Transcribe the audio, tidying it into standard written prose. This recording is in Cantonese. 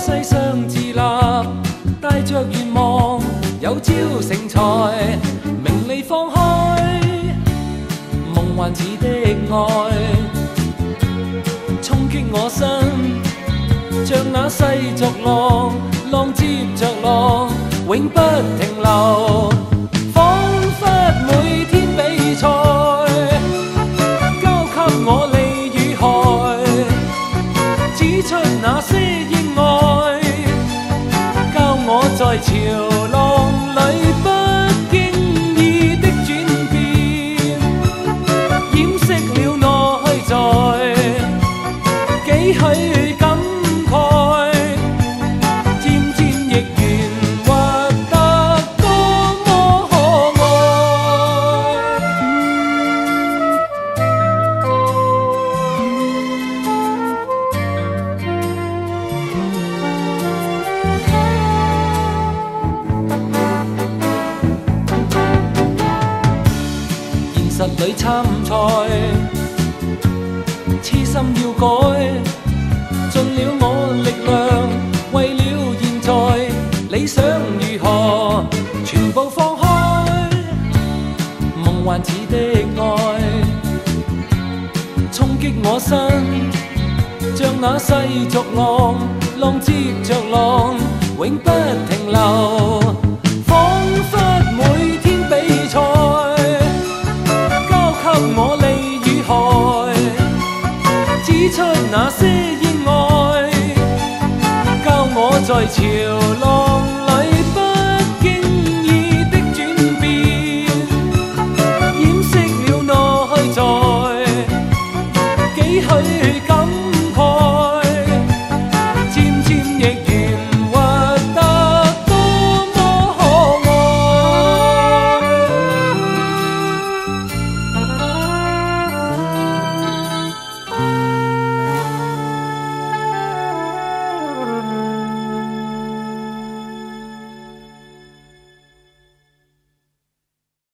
世上自立，帶着願望，有朝成才，名利放開，夢幻似的愛，衝擊我身，像那世俗浪，浪接着浪，永不停留，彷彿每天比賽，交給我利與害，指出那些意外，教我在潮浪裏不經意的轉變，掩飾了內在幾許感慨，漸漸亦圓滑得多麼可愛。現實裏參賽，痴心要改，盡了我力量，為了現在理想如何，全部放開，夢幻似的愛，衝擊我身，像那世俗浪，浪接着浪，永不停留，彷彿每天比賽，交給我利與害，指出那些意外，教我在潮浪